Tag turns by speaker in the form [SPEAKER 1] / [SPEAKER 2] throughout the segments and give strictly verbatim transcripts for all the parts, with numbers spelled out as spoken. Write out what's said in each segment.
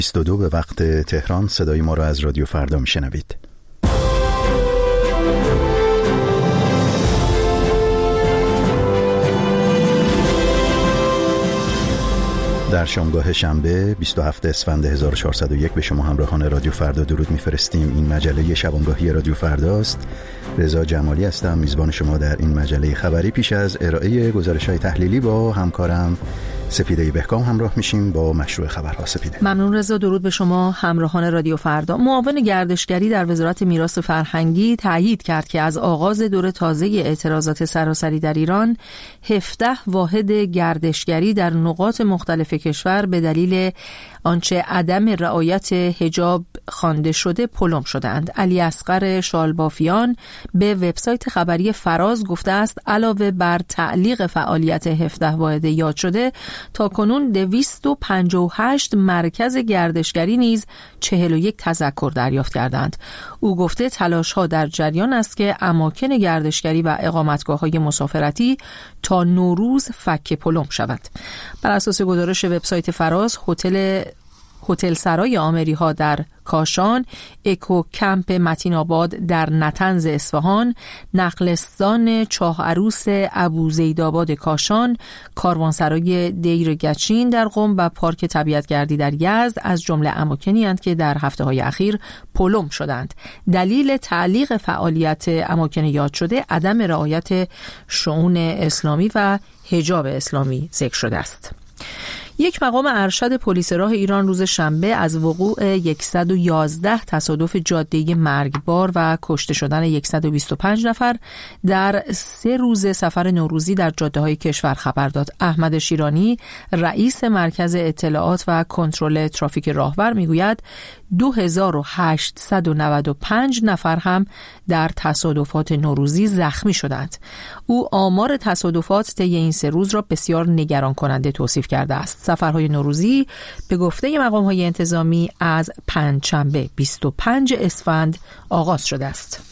[SPEAKER 1] بیست و دو به وقت تهران صدای ما را از رادیو فردا میشنوید. در شامگاه شنبه بیست و هفتم اسفند هزار و چهارصد و یک به شما همراهان رادیو فردا درود میفرستیم. این مجله شبانگاهی رادیو فرداست. رضا جمالی هستم، میزبان شما در این مجله خبری. پیش از ارائه گزارش‌های تحلیلی با همکارم سپیده بهکام همراه میشیم با مشروع خبرها. سپیده.
[SPEAKER 2] ممنون رضا. درود به شما همراهان رادیو فردا. معاون گردشگری در وزارت میراث فرهنگی تأیید کرد که از آغاز دور تازه اعتراضات سراسری در ایران هفده واحد گردشگری در نقاط مختلف کشور به دلیل آنچه عدم رعایت حجاب خوانده شده پلم شدند. علی اصغر شالبافیان به وبسایت خبری فراز گفته است علاوه بر تعلیق فعالیت هفده واحد یاد شده، تا کنون دویست و پنجاه و هشت مرکز گردشگری نیز چهل و یک تذکر دریافت کردند. او گفته تلاش‌ها در جریان است که اماکن گردشگری و اقامتگاه‌های مسافرتی تا نوروز فک پلم شود. بر اساس گزارش وبسایت فراز، هتل هتل سرای آمری ها در کاشان، اکو کمپ متین آباد در نطنز اصفهان، نخلستان چاه عروس ابوزیدآباد کاشان، کاروانسرای دیر گچین در قم و پارک طبیعتگردی در یزد از جمله اماکنی اند که در هفته های اخیر پلم شدند. دلیل تعلیق فعالیت اماکن یاد شده عدم رعایت شؤون اسلامی و حجاب اسلامی ذکر شده است. یک مقام ارشد پلیس راه ایران روز شنبه از وقوع صد و یازده تصادف جاده‌ای مرگبار و کشته شدن صد و بیست و پنج نفر در سه روز سفر نوروزی در جاده‌های کشور خبر داد. احمد شیرانی رئیس مرکز اطلاعات و کنترل ترافیک راهور میگوید دو هزار و هشتصد و نود و پنج نفر هم در تصادفات نوروزی زخمی شدند. او آمار تصادفات طی این سه روز را بسیار نگران کننده توصیف کرده است. سفرهای نوروزی به گفته مقام‌های انتظامی از پنجشنبه بیست و پنجم اسفند آغاز شده است.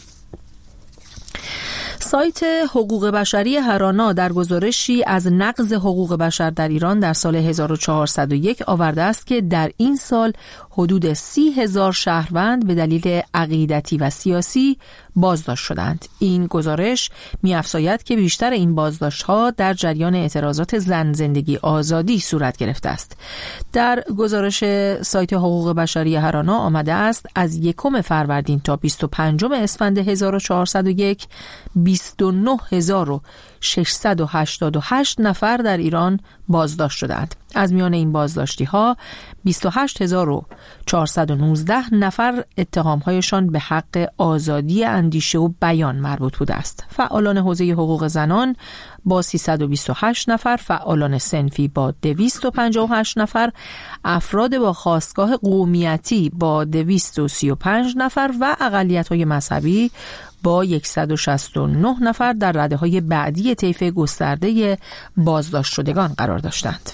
[SPEAKER 2] سایت حقوق بشری هرانا در گزارشی از نقض حقوق بشر در ایران در سال هزار و چهارصد و یک آورده است که در این سال حدود سی هزار شهروند به دلیل عقیدتی و سیاسی بازداشت شدند. این گزارش می‌افزاید که بیشتر این بازداشت‌ها در جریان اعتراضات زن زندگی آزادی صورت گرفته است. در گزارش سایت حقوق بشری هرانا آمده است از یکم فروردین تا بیست و پنجم اسفند هزار و چهارصد و یک بیست و نه هزار و ششصد و هشتاد و هشت نفر در ایران بازداشت شدند. از میان این بازداشتی ها بیست و هشت هزار و چهارصد و نوزده نفر اتهامهایشان به حق آزادی اندیشه و بیان مربوط بوده است. فعالان حوزه حقوق زنان با سیصد و بیست و هشت نفر، فعالان صنفی با دویست و پنجاه و هشت نفر، افراد با خاستگاه قومیتی با دویست و سی و پنج نفر و اقلیت‌های مذهبی با صد و شصت و نه نفر در رده‌های بعدی طیف گسترده بازداشت شدگان قرار داشتند.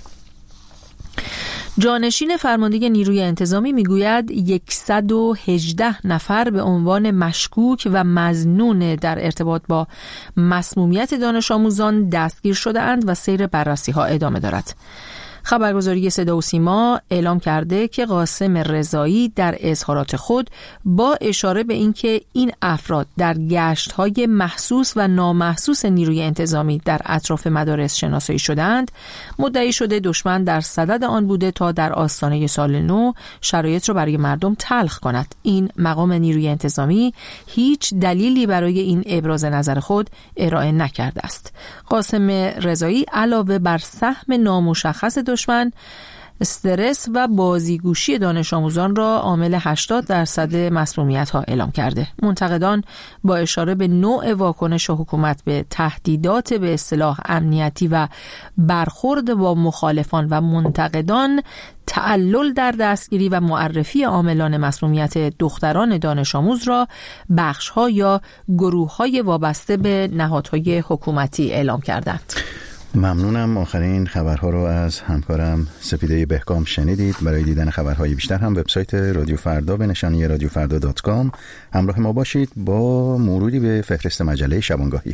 [SPEAKER 2] جانشین فرمانده نیروی انتظامی میگوید صد و هجده نفر به عنوان مشکوک و مظنون در ارتباط با مسمومیت دانش آموزان دستگیر شده اند و سیر بررسی ها ادامه دارد. خبرگزاری صدا و سیما اعلام کرده که قاسم رضایی در اظهارات خود با اشاره به اینکه این افراد در گشت‌های محسوس و نامحسوس نیروی انتظامی در اطراف مدارس شناسایی شدند، مدعی شده دشمن در صدد آن بوده تا در آستانه سال نو شرایط را برای مردم تلخ کند. این مقام نیروی انتظامی هیچ دلیلی برای این ابراز نظر خود ارائه نکرده است. قاسم رضایی علاوه بر سهم نامشخص دشمن، استرس و بازیگوشی دانش آموزان را عامل هشتاد درصد مسمومیت ها اعلام کرده. منتقدان با اشاره به نوع واکنش حکومت به تهدیدات به اصطلاح امنیتی و برخورد با مخالفان و منتقدان تعلل در دستگیری و معرفی عاملان مسمومیت دختران دانش آموز را بخش‌ها یا گروه‌های وابسته به نهادهای حکومتی اعلام کردند.
[SPEAKER 1] ممنونم. آخرین خبرها رو از همکارم سپیده بهکام شنیدید. برای دیدن خبرهای بیشتر هم وبسایت رادیو فردا به نشانی رادیو فردا دات کام همراه ما باشید با مروری به فهرست مجله شبانگاهی.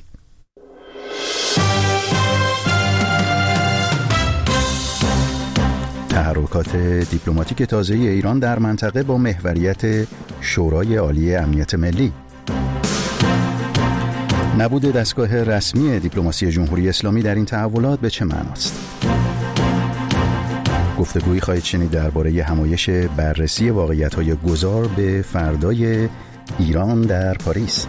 [SPEAKER 1] تحرکات دیپلماتیک تازه ایران در منطقه با محوریت شورای عالی امنیت ملی. نبود دستگاه رسمی دیپلماسی جمهوری اسلامی در این تحولات به چه معناست؟ گفتگویی خواهید شنید درباره همایش بررسی واقعیت‌های گذار به فردای ایران در پاریس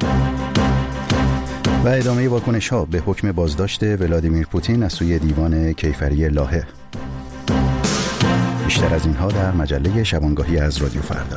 [SPEAKER 1] و ادامه واکنش‌ها به حکم بازداشت ولادیمیر پوتین از سوی دیوان کیفری لاهه. بیشتر از اینها در مجله شبانگاهی از رادیو فردا.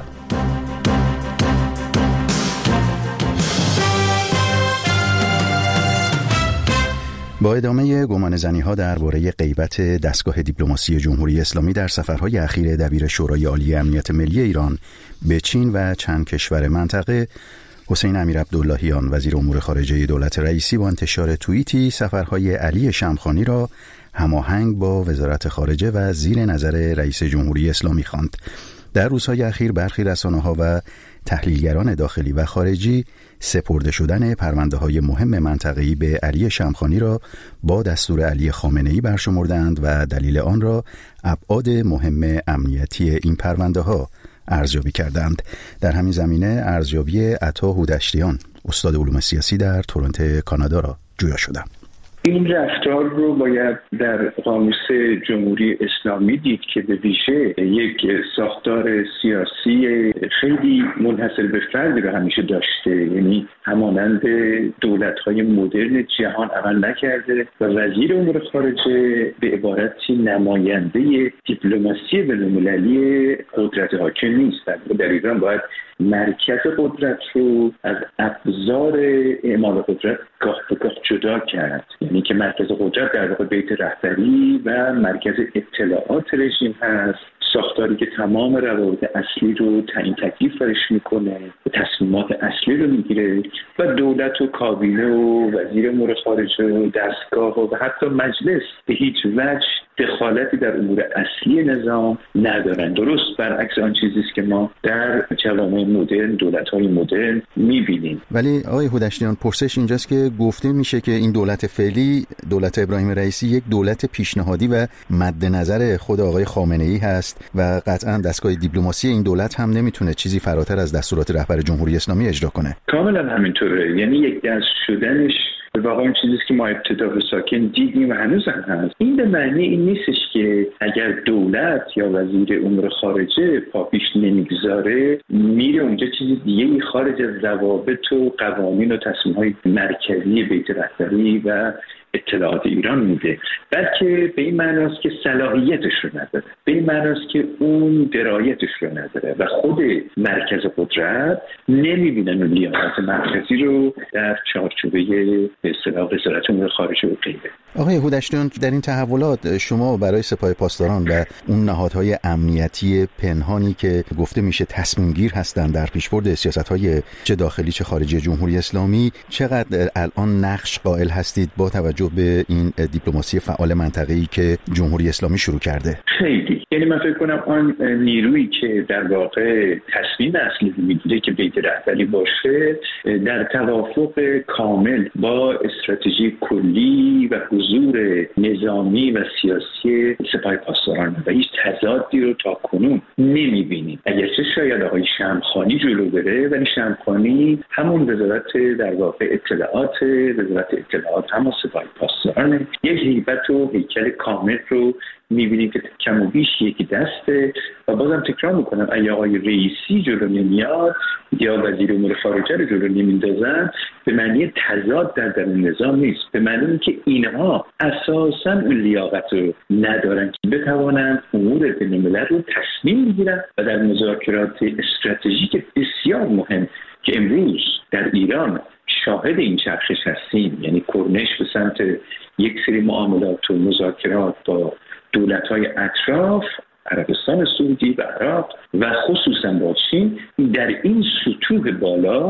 [SPEAKER 1] با ادامه گمانه‌زنی‌ها درباره غیبت دستگاه دیپلماسی جمهوری اسلامی در سفرهای اخیر دبیر شورای عالی امنیت ملی ایران به چین و چند کشور منطقه، حسین امیرعبداللهیان وزیر امور خارجه دولت رئیسی با انتشار توییتی سفرهای علی شمخانی را هماهنگ با وزارت خارجه و زیر نظر رئیس جمهوری اسلامی خواند. در روزهای اخیر برخی رسانه‌ها و تحلیلگران داخلی و خارجی سپرده شدن پرونده‌های مهم منطقه‌ای به علی شمخانی را با دستور علی خامنه‌ای برشمردند و دلیل آن را ابعاد مهم امنیتی این پرونده‌ها ارزیابی کردند. در همین زمینه ارزیابی عطا هودشتیان استاد علوم سیاسی در تورنتو کانادا را جویا شدم.
[SPEAKER 3] این رفتار رو باید در قاموس جمهوری اسلامی دید که به ویژه یک ساختار سیاسی خیلی منحصر به فردی رو همیشه داشته، یعنی همانند دولت‌های مدرن جهان عمل نکرده و وزیر امور خارجه به عبارتی نماینده دیپلماسی بین‌المللی قدرت حاکم نیست. در ایران باید مرکز قدرت رو از ابزار اعمال قدرت گاه به گاه جدا کرد، یعنی که مرکز قدرت در واقع بیت رهبری و مرکز اطلاعات رژیم هست، ساختاری که تمام روابط اصلی رو تعیین تکلیف برش میکنه، تصمیمات اصلی رو میگیره و دولت و کابینه و وزیر امور خارجه و دستگاه و حتی مجلس به هیچ وجه دخالتی در امور اصلی نظام ندارن. درست برعکس آن چیزی است که ما در جوامع مدرن، دولت‌های مدرن می‌بینیم.
[SPEAKER 1] ولی آقای هودشتیان، پرسش اینجاست که گفته میشه که این دولت فعلی، دولت ابراهیم رئیسی، یک دولت پیشنهادی و مد نظر خود آقای خامنه‌ای هست و قطعاً دستگاه دیپلماسی این دولت هم نمیتونه چیزی فراتر از دستورات رهبر جمهوری اسلامی اجرا کنه.
[SPEAKER 3] کاملا همینطوره، یعنی یک دست شدنش واقعا این چیزی که ما ابتدا به ساکن دیدیم و هنوز هم هست. این به معنی این نیستش که اگر دولت یا وزیر امور خارجه پا پیش نمیگذاره میره اونجا چیزی دیگه خارج از ضوابط و قوانین و تصمیم‌های مرکزی بیت رهبری و اطلاعات ایران میده، بلکه به این معناست که صلاحیتش رو نداره، به این معناست که اون درایتش رو نداره و خود مرکز قدرت نمیبینن اون لیاقت مرکزی رو در چارچوبه به اصطلاح وزارت امور خارجه و غیره.
[SPEAKER 1] آقای هودشتیان، در این تحولات شما برای سپاه پاسداران و اون نهادهای امنیتی پنهانی که گفته میشه تصمیم گیر هستند در پیشبرد سیاست‌های چه داخلی چه خارجی جمهوری اسلامی، چقدر الان نقش قائل هستید با توجه به این دیپلماسی فعال منطقه‌ای که جمهوری اسلامی شروع کرده؟
[SPEAKER 3] خیلی، یعنی من فکر کنم آن نیرویی که در واقع تصمیم اصلی میگیره که بیت رهبری باشه در توافق کامل با استراتژی کلی و حضور نظامی و سیاسی سپاه پاسداران و هیچ تضادی رو تا کنون نمیبینیم. اگرچه شاید آقای شمخانی جلو بره، ولی شمخانی همون وزارت در واقع اطلاعات، وزارت اطلاعات همون سپاه پاسداران، یک هیبت و هیکل کامل رو میبینیم که کم و بیش یکی دسته و بازم تکرار میکنم اگه آقای رئیسی جلو نمیاد یا وزیر امور خارجه رو جلو نمیندازن به معنی تضاد در درون نظام نیست، به معنی که اینها اساساً اون لیاقت رو ندارن که بتوانند امور بین‌الملل رو تصمیم بگیرن و در مذاکرات استراتژیک بسیار مهم که امروز در ایران شاهد این چرخش هستیم، یعنی کرنش به سمت یک سری معاملات و مذاکرات با دولت‌های اطراف، عربستان سعودی و عراق و خصوصا با چین، در این سطوح بالا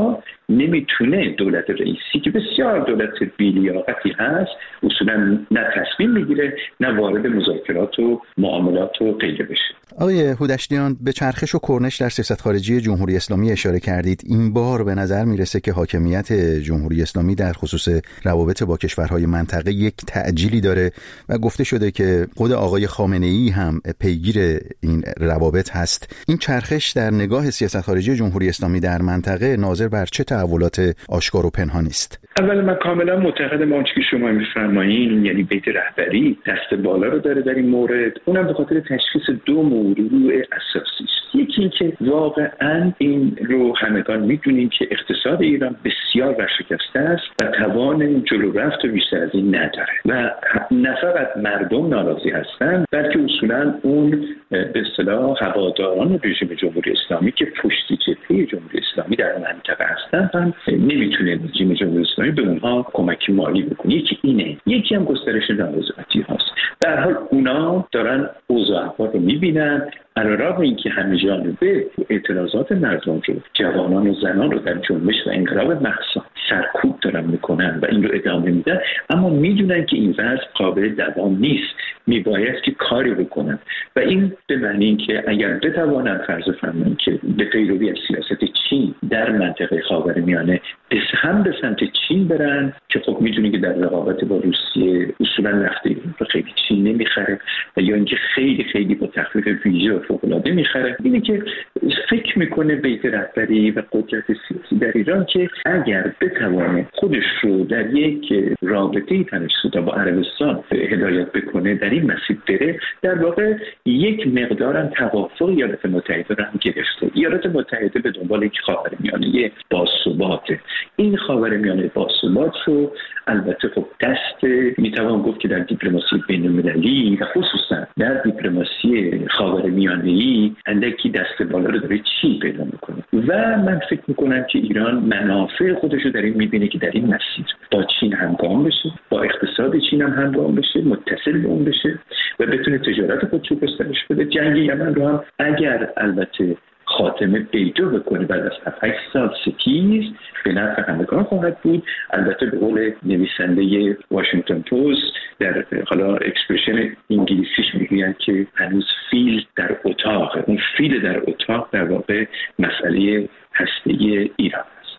[SPEAKER 3] نمیتونه دولت رئیسی که بسیار دولت بی‌لیاقتی هست اصولا نه تصمیم میگیره نه وارد مذاکرات و معاملات و غیره بشه.
[SPEAKER 1] آقای هودشتیان، به چرخش و کرنش در سیاست خارجی جمهوری اسلامی اشاره کردید. این بار به نظر میرسه که حاکمیت جمهوری اسلامی در خصوص روابط با کشورهای منطقه یک تعجیلی داره و گفته شده که خود آقای خامنه‌ای هم پیگیر این روابط هست. این چرخش در نگاه سیاست خارجی جمهوری اسلامی در منطقه ناظر بر چه تحولات آشکار و پنهانی است؟
[SPEAKER 3] اول من کاملا معتقدم آنچه که شما میفرمایین، یعنی بیت رهبری دست بالا رو داره در این مورد، اونم به خاطر تشخیص دو موضوع اساسی است. یکی این که واقعا این رو همگان میدونیم که اقتصاد ایران بسیار ورشکسته است و توان جلو رفت و بیشتر از این نداره و نه فقط مردم ناراضی هستند بلکه اصولا اون به اصطلاح هواداران رژیم جمهوری اسلامی که پشت جبهه جمهوری اسلامی در منطقه هستند هم نمیتونه رژیم جمهوری اسلامی به اونها کمک مالی بکنه. یکی اینه، یکی هم گسترش نارضایتی هاست. در حال اونا دارن اوضاع احوال رو میبینن، علیرغم اینکه همه جانبه اعتراضات مردم رو، جوانان و زنان رو در جنبش و انقلاب مخصوص سرکوب دارن میکنن و این رو ادامه میدن، اما میدونن که این وضع قابل دوام نیست، میباید که کاری بکنن و این به معنی این که اگر بتوانن فرض فرمایید که به پیروی از سیاست چین در منطقه خاورمیانه هم به سمت چین برن که خب میدونی که در رقابت با روسیه اصولا نفت ایران رو خیلی چین نمیخره و یا اینکه خیلی خیلی با تخفیف ویژه و فوق‌العاده میخره، اینه که فکر میکنه بیت رهبری و قدرت سیاسی در ایران که اگر بتوانه خودش رو در یک رابطه تنش‌زا با عربستان هدایت بکنه، در این مسیر بره، در واقع یک مقدارم توافق ایالات متحده رو هم گرفته. ایالات متحده به دنبال یک خاورمیانه باثباته. این خاورمیانه باثبات رو البته خب دست میتوان گفت که در دیپلماسی بین‌المللی و خصوصا در دیپلماسی خاورمیانه‌ای اندکی دست بالا رو داره چین پیدا میکنه و من فکر میکنم که ایران منافع خودش رو در این میبینه که در این مسیر با چین همگام بشه، با اقتصاد چین هم همگام بشه، متصل به اون بشه و بتونه تجارت خودش رو گسترش بده. جنگ یمن رو هم اگر البته خاتمه پیدا بکنه بعد از هفت سال ستیز به نفع همگان خواهد بود. البته به قول نویسنده واشنگتن پست در حالا اکسپرشن انگلیسیش میگویند که هنوز فیل در اتاق، اون فیل در اتاق در واقع مسئله هسته‌ای ایران است.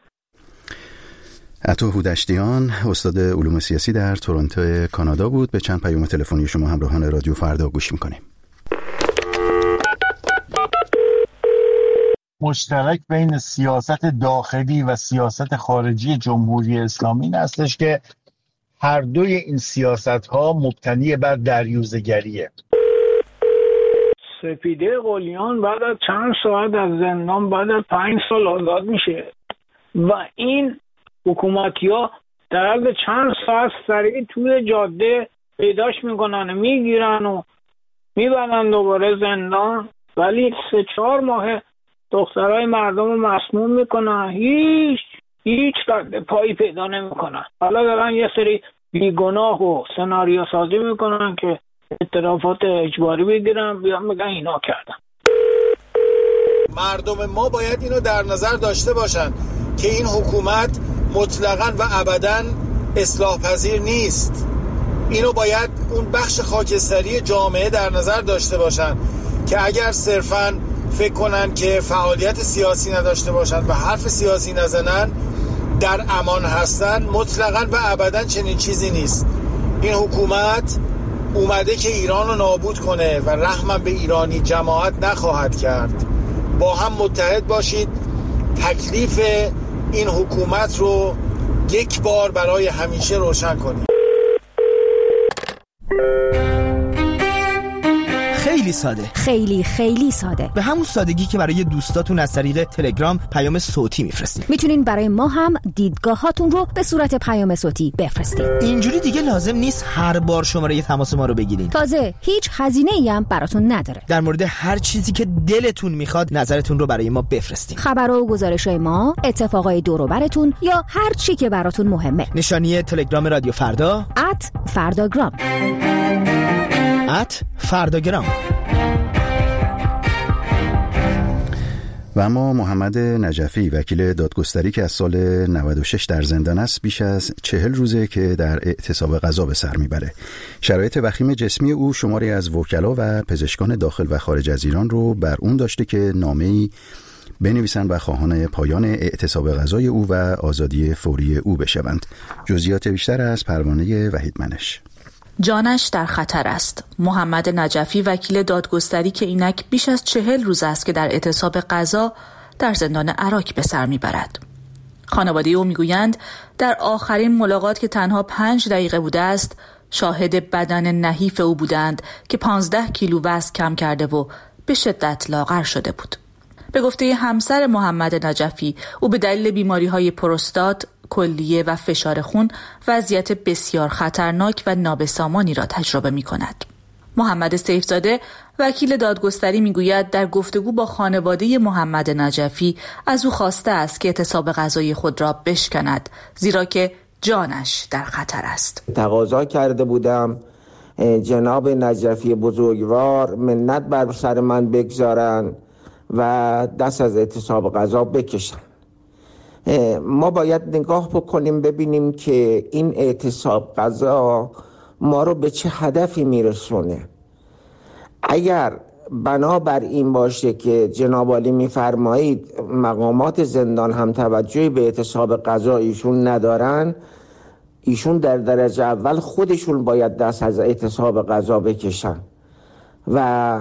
[SPEAKER 1] عطا هودشتیان، استاد علوم سیاسی در تورنتو کانادا بود. به چند پیام تلفنی شما همراهان رادیو فردا گوش میکنیم.
[SPEAKER 4] مشترک بین سیاست داخلی و سیاست خارجی جمهوری اسلامی این هستش که هر دوی این سیاست‌ها مبتنی بر دریوزه‌گریه.
[SPEAKER 5] سپیده قلیان بعد از چند ساعت از زندان بعد از پنج سال آزاد میشه و این حکومتی‌ها در عرض چند ساعت سریع توی جاده پیداش میکنن، میگیرن و میبرن دوباره زندان، ولی سه چهار ماه دخترای مردم رو مسموم میکنن، هیچ هیچ رد پایی پیدا نمیکنن. حالا دارن یه سری بیگناه و سناریو سازی میکنن که اعترافات اجباری بگیرن، بیان بگن اینا کردن.
[SPEAKER 4] مردم ما باید اینو در نظر داشته باشن که این حکومت مطلقاً و ابداً اصلاح پذیر نیست. اینو باید اون بخش خاکستری جامعه در نظر داشته باشن که اگر صرفاً فکر کنن که فعالیت سیاسی نداشته باشن و حرف سیاسی نزنن در امان هستن، مطلقاً و ابداً چنین چیزی نیست. این حکومت اومده که ایران رو نابود کنه و رحمم به ایرانی جماعت نخواهد کرد. با هم متحد باشید، تکلیف این حکومت رو یک بار برای همیشه روشن کنید.
[SPEAKER 6] خیلی ساده،
[SPEAKER 7] خیلی خیلی ساده،
[SPEAKER 6] به همون سادگی که برای دوستاتون از طریق تلگرام پیام صوتی میفرستید.
[SPEAKER 7] میتونین برای ما هم دیدگاهاتون رو به صورت پیام صوتی بفرستید.
[SPEAKER 6] اینجوری دیگه لازم نیست هر بار شماره تماس ما رو بگیرین.
[SPEAKER 7] تازه هیچ هزینه‌ای هم براتون نداره.
[SPEAKER 6] در مورد هر چیزی که دلتون میخواد نظرتون رو برای ما بفرستید.
[SPEAKER 7] خبرها و گزارش‌های ما، اتفاقای دور و برتون یا هر چی که براتون مهمه.
[SPEAKER 6] نشانی تلگرام رادیو فردا
[SPEAKER 7] ات فرداگرام
[SPEAKER 6] ات فرداگرام.
[SPEAKER 1] و اما محمد نجفی وکیل دادگستری که از سال نود و شش در زندان است بیش از چهل روزه که در اعتصاب قضا به سر میبره. شرایط وخیم جسمی او شماری از وکلا و پزشکان داخل و خارج از ایران رو بر اون داشته که نامه‌ای بنویسند و خواهان پایان اعتصاب قضای او و آزادی فوری او بشوند. جزئیات بیشتر از پروانه وحید منش.
[SPEAKER 8] جانش در خطر است. محمد نجفی وکیل دادگستری که اینک بیش از چهل روز است که در اعتصاب قضا در زندان عراک به سر میبرد. خانواده او میگویند در آخرین ملاقات که تنها پنج دقیقه بوده است شاهد بدن نحیف او بودند که پانزده کیلو وزن کم کرده و به شدت لاغر شده بود. به گفته همسر محمد نجفی او به دلیل بیماری‌های پروستات، کلیه و فشار خون وضعیت بسیار خطرناک و نابسامانی را تجربه می‌کند. محمد سیفزاده وکیل دادگستری میگوید در گفتگو با خانواده محمد نجفی از او خواسته است که اعتصاب قضایی خود را بشکند زیرا که جانش در خطر است.
[SPEAKER 9] تقاضا کرده بودم جناب نجفی بزرگوار منت بر سر من بگذارن و دست از اعتصاب قضا بکشن. ما باید نگاه بکنیم ببینیم که این اعتصاب قضا ما رو به چه هدفی میرسونه. اگر بنابر این باشه که جناب عالی میفرمایید مقامات زندان هم توجهی به اعتصاب قضا ایشون ندارن، ایشون در درجه اول خودشون باید دست از اعتصاب قضا بکشن و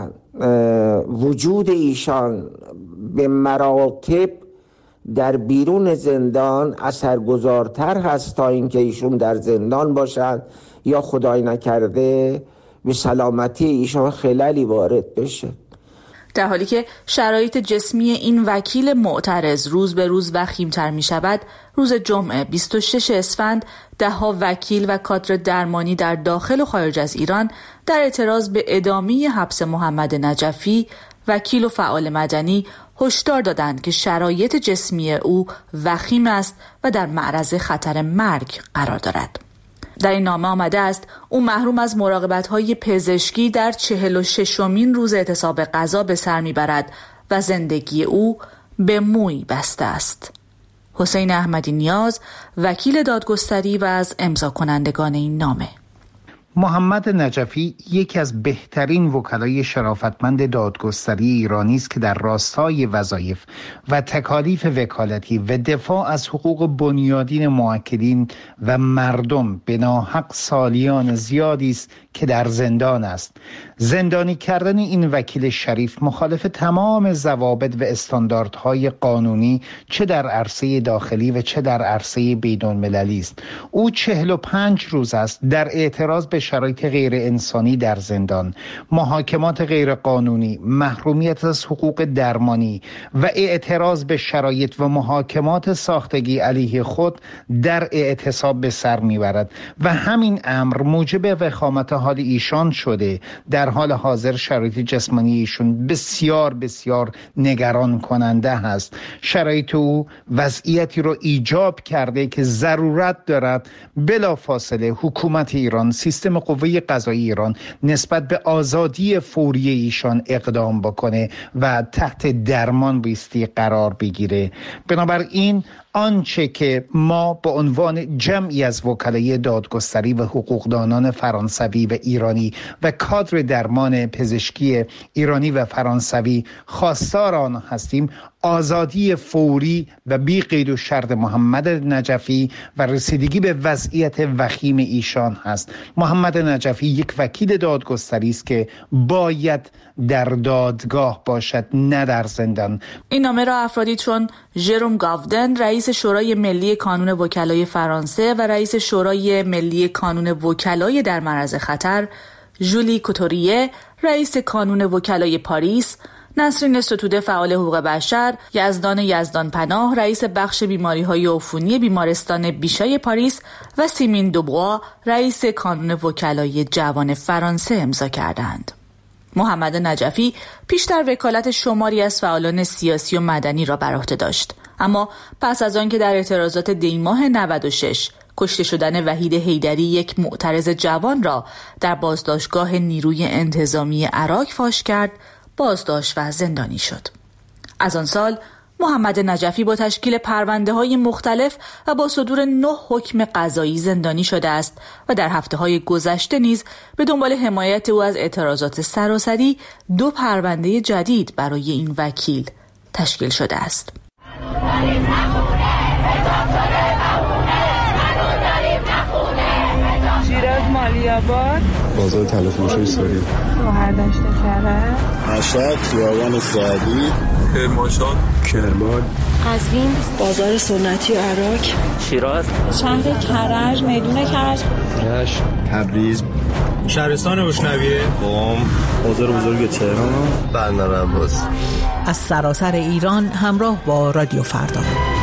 [SPEAKER 9] وجود ایشان به مراتب در بیرون زندان اثرگذارتر هست تا اینکه ایشون در زندان باشند یا خدای نکرده به سلامتی ایشان خللی وارد بشه.
[SPEAKER 8] در حالی که شرایط جسمی این وکیل معترض روز به روز وخیم‌تر می شود، روز جمعه بیست و شش اسفند ده‌ها وکیل و کادر درمانی در داخل و خارج از ایران در اعتراض به ادامه حبس محمد نجفی وکیل و فعال مدنی هشدار دادند که شرایط جسمی او وخیم است و در معرض خطر مرگ قرار دارد. در این نامه آمده است او محروم از مراقبت‌های پزشکی در چهل و ششمین روز اعتصاب قضا به سر میبرد و زندگی او به موی بسته است. حسین احمدی نیاز وکیل دادگستری و از امضا کنندگان این نامه.
[SPEAKER 10] محمد نجفی یکی از بهترین وکلای شرافتمند دادگستری ایرانی است که در راستای وظایف و تکالیف وکالتی و دفاع از حقوق بنیادین موکلین و مردم به ناحق سالیان زیادی است که در زندان است. زندانی کردن این وکیل شریف مخالف تمام ضوابط و استانداردهای قانونی چه در عرصه داخلی و چه در عرصه بین‌المللی است. او چهل و پنج روز است در اعتراض به شرایط غیر انسانی در زندان، محاکمات غیر قانونی، محرومیت از حقوق درمانی و اعتراض به شرایط و محاکمات ساختگی علیه خود در اعتصاب به سر میبرد و همین امر موجب وخامت حال ایشان شده. در حال حاضر شرایط جسمانی ایشون بسیار بسیار نگران کننده هست. شرایط او وضعیتی رو ایجاب کرده که ضرورت دارد بلافاصله حکومت ایران، سیستم قوه قضایی ایران نسبت به آزادی فوری ایشان اقدام بکنه و تحت درمان بایستی قرار بگیره. بنابراین آنچه که ما به عنوان جمعی از وکلای دادگستری و حقوقدانان فرانسوی و ایرانی و کادر درمان پزشکی ایرانی و فرانسوی خواستار آن هستیم، آزادی فوری و بی قید و شرط محمد نجفی و رسیدگی به وضعیت وخیم ایشان هست. محمد نجفی یک وکیل دادگستری است که باید در دادگاه باشد، نه در زندان.
[SPEAKER 8] این نامه را افرادی چون ژروم گاودن رئیس شورای ملی کانون وکلای فرانسه و رئیس شورای ملی کانون وکلای در معرض خطر، ژولی کوتوریه رئیس کانون وکلای پاریس، نسرین ستوده فعال حقوق بشر، یزدان یزدان پناه رئیس بخش بیماری‌های عفونی بیمارستان بیشای پاریس و سیمین دوبوا رئیس کانون وکلای جوان فرانسه امضا کردند. محمد نجفی پیشتر وکالت شماری از فعالان سیاسی و مدنی را بر عهده داشت، اما پس از آن که در اعتراضات دی ماه نود و شش کشته شدن وحید حیدری یک معترض جوان را در بازداشتگاه نیروی انتظامی عراق فاش کرد، بازداشت و زندانی شد. از آن سال محمد نجفی با تشکیل پرونده‌های مختلف و با صدور نه حکم قضایی زندانی شده است و در هفته‌های گذشته نیز به دنبال حمایت او از اعتراضات سراسری دو پرونده جدید برای این وکیل تشکیل شده است.
[SPEAKER 11] شیراز مالی‌آباد،
[SPEAKER 12] بازار تلفروشی سوری،
[SPEAKER 11] شهردشت کرج،
[SPEAKER 12] مشهد، خیابان سعدی، کرمانشاه، کرمان،
[SPEAKER 11] قزوین، بازار سنتی و عراق،
[SPEAKER 13] شیراز،
[SPEAKER 11] شهر کرج، میدون کرج،
[SPEAKER 12] رشت، تبریز،
[SPEAKER 14] شهرستان بشنویه،
[SPEAKER 12] قم، بازار بزرگ تهران، بندر عباس.
[SPEAKER 15] از سراسر ایران همراه با رادیو فردا.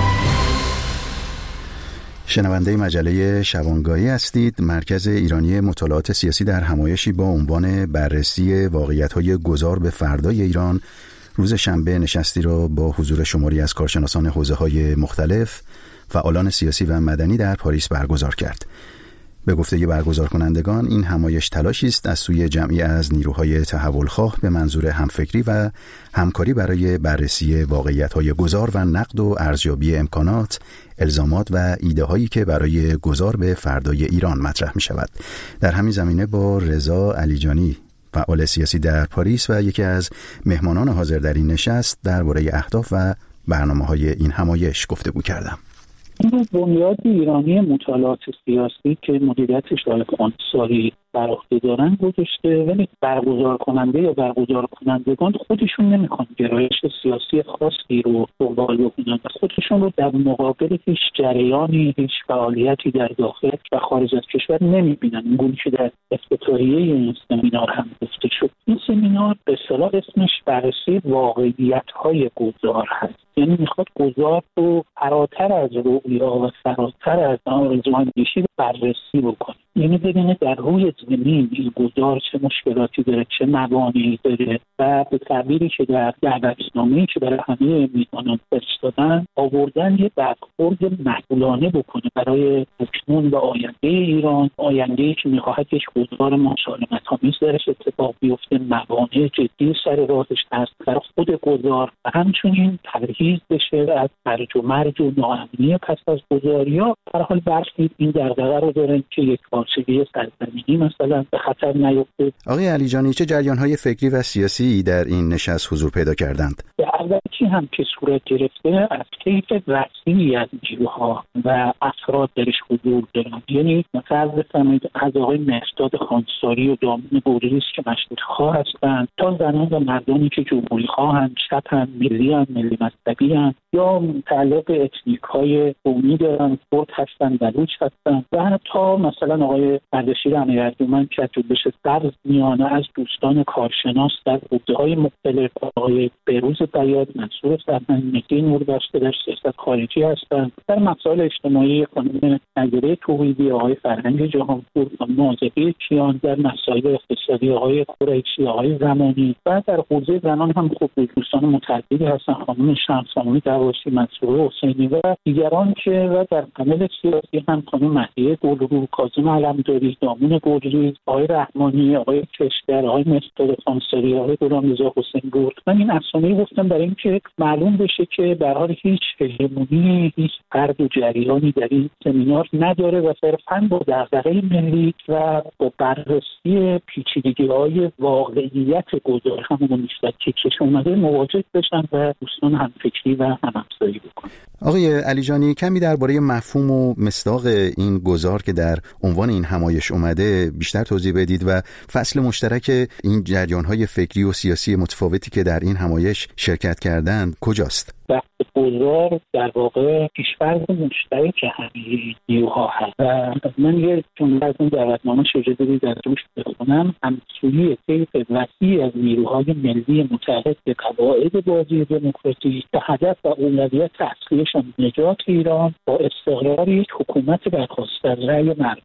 [SPEAKER 1] شنونده مجله شبانگاهی هستید. مرکز ایرانی مطالعات سیاسی در همایشی با عنوان بررسی واقعیت‌های گذار به فردای ایران روز شنبه نشستی را با حضور شماری از کارشناسان حوزه‌های مختلف، فعالان سیاسی و مدنی در پاریس برگزار کرد. به گفته برگزار کنندگان این همایش تلاشی است از سوی جمعی از نیروهای تحولخواه به منظور همفکری و همکاری برای بررسی واقعیت‌های گذار و نقد و ارزیابی امکانات، الزامات و ایده‌هایی که برای گذار به فردای ایران مطرح می‌شود. در همین زمینه با رضا علیجانی، فعال سیاسی در پاریس و یکی از مهمانان حاضر در این نشست، درباره اهداف و برنامه‌های این همایش گفتگو کردم.
[SPEAKER 16] این بنیاد ایرانی مطالعات سیاسی که مدیریتش آقای انصاری بر عهده دارن گذاشته، ولی برگزار کننده یا برگزار کنندگان خودشون نمیخوان گرایش سیاسی خاصی رو دنبال بکنن، خودشون رو در مقابل هیچ جریانی، هیچ فعالیتی در داخل و خارج از کشور نمیبینن. این گونه که در افتتاحیه این سمینار هم گفته شد. این سمینار به اصطلاح اسمش بررسی واقعیت‌های گذار هست، یعنی میخواد گذار رو فراتر از رؤیا و فراتر از آرزواندیشی بررسی بکنه، یعنی ببینه در روی زمین این گذار چه مشکلاتی داره، چه موانعی داره و به تعبیری که در دعوتنامه‌ای که برای همه میهمانان فرستادن آوردن یه برخورد مسئولانه بکنه برای اکنون و آینده ایران، آینده‌ای که میخواهد یک گذار مسالمت‌آمیز درش اتفاق بیفته، موانع جدی سر راهش هست در خود گذار و همچنین پرهیز بشه از هرج و مرج و ناامنی پس از گذار. یا در حال برخی این دغدغه رو دارن که یک پارچگی سرزمینی مثلا به خطر نیفته.
[SPEAKER 1] آقای علیجانی، چه جریان‌های فکری و سیاسی در این نشست حضور پیدا کردند؟
[SPEAKER 16] به اولی هم که صورت گرفته از طیف وسیعی از نیروها و افراد درش حضور دارند، یعنی مثلا بفرمایید از آقای مهرداد خانساری و دامون بوریس که مشروطه‌خواه هستند تا زنان و مردانی که جمهوری‌خواهند، چپن، ملی‌اند، ملی مذهبی‌اند، یا متعلق به اتنیک‌های قومی دارن، کرد هستن، بلوچ هستن و حتی مثلا آقای اردشیر امیرعبدومند که جنبش سبز میانه از دوستان کارشناس در حوزه‌های مختلف، آقای بهروز بیات، منصور فرهنگ، مهدی نوربخش در سیاست خارجی هستند، در مسائل اجتماعی خانم نگره توحیدی، آقای فرهنگ جهانپور، خانم آزادی کیان، در مسائل اقتصادی آقای قریشی، آقای زمانی و در حوزه زنان هم خوب دوستان متعددی هستن، خانم شمس‌آمنی درواشی، منصور حسینی و دیگران که و در پنل سیاسی هم خانم مهدیه گلرو، کاظم علمداری، دامون گلریز، آقای رحمانی، آقای کشور، آقای مهرداد خانساری، آقای غلامرضا حسین گرد. من این اسامی گفتم برای اینکه معلوم بشه که به هر حال هیچ هژمونی، هیچ فرد و جریانی در این سمینار نداره و صرفاً با دغدغه ملی و با بررسی پیچیدگی‌های واقعیت گذار همون نیست که چه اومده مواجه بشن و دوستان همفکری و هم‌افزایی بکنن.
[SPEAKER 1] آقای علیجانی، کمی درباره مفهوم و مصداق این گذار که در عنوان این همایش اومده بیشتر توضیح بدید و فصل مشترک این جریان‌های فکری و سیاسی متفاوتی که در این همایش شرکت کردند کجاست؟
[SPEAKER 16] بحث گذار در واقع پیش‌فرض مشترک همه نیروها هست و من یه جمله از اون دعوتنامه اجازه بدید از روش بخونم. همسویی طیف وسیع از نیروهای ملی متحد به قواعد بازی دموکراتیک به هدف و اولویت اصلیشان نجات ایران با استقرار یک حکومت برخواسته از رأی مردم.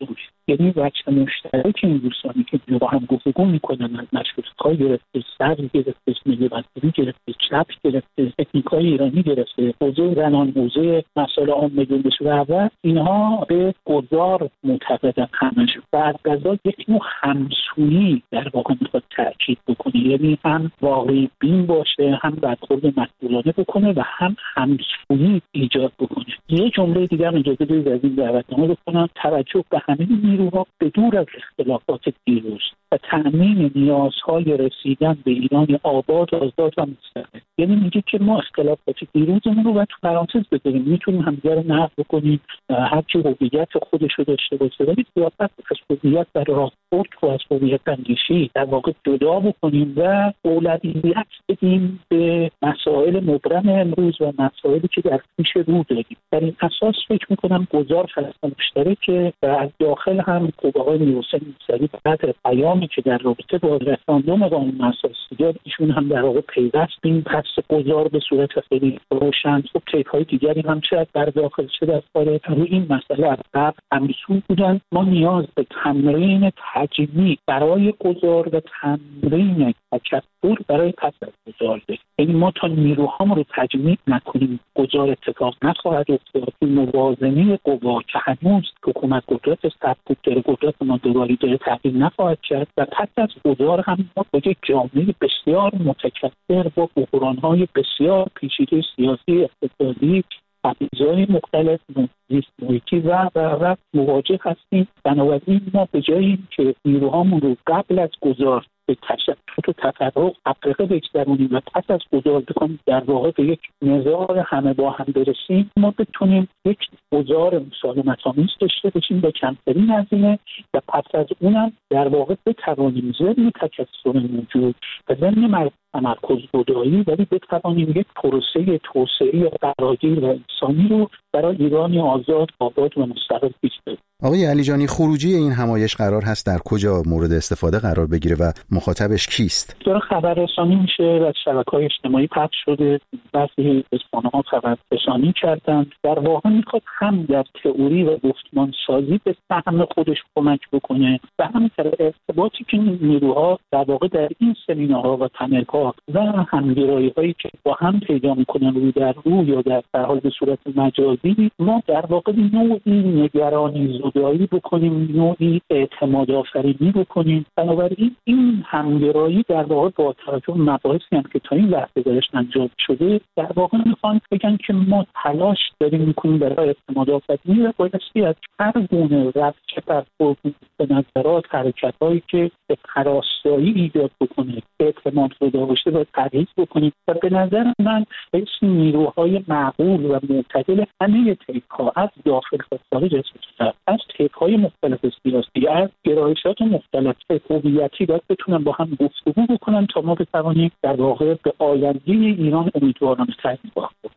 [SPEAKER 16] یعنی وجه مشترک این دوستانی که با هم گفتگو میکنن از مشروطه‌های گرفته، صدر گرفته، ملی بستگی گرفته، چپ گرفته، تکنیک‌های ایرانی گرفته، حوزه زنان، حوزه مسائل عامه جنبش و اینها به گذار معتقدن همش. بعد غذا یک نوع همسویی در واقع میخواد تاکید بکنه، یعنی هم واقعی بین باشه، هم برخورد مسئولانه بکنه و هم همسویی ایجاد بکنه. یه جمله دیگر اجازه بدید از این دعوتنامه بکنم: توجه به همه نیروها به دور از اختلافات دیروز و تأمین نیازهای رسیدن به ایران آباد، آزاد و مستقل. یعنی میگه که ما اختلافات دیروزمون رو باید تو پرانتز بذاریم، میتونیم همدیگه رو نقد بکنیم، هر کی هویت خودش رو داشته باشه، ولی سیاست از هویت و راهبرد رو از هویت اندیشی در واقع جدا بکنیم و اولویت بدیم به مسائل مبرم امروز و مسائلی که در پیش رو داریم. در این اساس فکر میکنم گذار فلسفه مشترکه و از داخل هم خب آقای میرحسین موسوی بعد پیامی که در رابطه با رفراندوم قانون اساسی داد، ایشون هم در واقع پیوست این پس گذار به صورت خیلی روشن. خب تیپ‌های دیگری هم چه در داخل چه در خارج روی این مسئله از قبل همسو بودن. ما نیاز به تمرین تجمیع برای گذار و تمرین تکثر برای پس از گذار داریم. یعنی ما تا نیروهامون رو تجمیع نکنیم گذار اتفاق نخواهد افتاد. موازنه قوا که هنوز حکومت قدرت سرکوب داره، قدرت ماندگاری داره، تغییر نخواهد کرد و پس از گذار هم ما با یک جامعه بسیار متکثر با بحران‌های بسیار پیچیده سیاسی، اقتصادی، ابعاد مختلف، زیست محیطی و و و مواجه هستیم. بنابراین ما به جای اینکه نیروهامون رو قبل از گذار به تشتت و تفرق افریقه بگذرونیم و پس از گذار بکنیم در واقع به یک نظار همه با هم برسیم، ما بتونیم یک گذار مسالمت‌آمیز داشته باشیم با کمترین هزینه و پس از اونم در واقع بتوانیم ضمن تکثر موجود و ضمن تمرکز بودایی ولی بتوانیم یک پروسه توسعه فراگیر و انسانی رو برای ایران آزاد، آباد و مستقل پیش ببریم.
[SPEAKER 1] آقای علیجانی، خروجی این همایش قرار هست در کجا مورد استفاده قرار بگیره و مخاطبش کیست؟
[SPEAKER 16] داره خبررسانی میشه و شبکه‌های اجتماعی پخش شده، بعضی رسانه‌ها خبررسانی کردن. در واقع میخواد هم در تئوری و گفتمان سازی به فهم خودش کمک بکنه و هم در ارتباطی که نیروها در واقع در این سمینارها و پنل‌ها و همگرایی‌هایی که با هم پیدا میکنن روی در رو یا در در حال به صورت مجازی، ما در واقع نوعی نگرانی زدایی بکنیم، نوعی اعتماد آفرینی بکنیم. بنابراین این همگرایی در واقع با توجه به مباحثی هم که تا این لحظه درش انجام شده در واقع میخوان بگن که ما تلاش داریم میکنیم برای اعتماد آفرینی و بایستی از هر گونه رفت برخورد به نظرات، حرکت‌هایی که به پراستایی ایجاد بکنه، اعتماد رو داشته و تغییر بکنیم و به نظر من اسم نیروهای معقول و معتدل همه تیپ‌ها از داخل و خارج از تیپ‌های مختلف سیاسی، از گرایشات مختلف هویتی باید بتونن با هم گفتگو بکنن تا ما بتوانیم در واقع به آینده ایران امیدوارانه تعیین کنیم.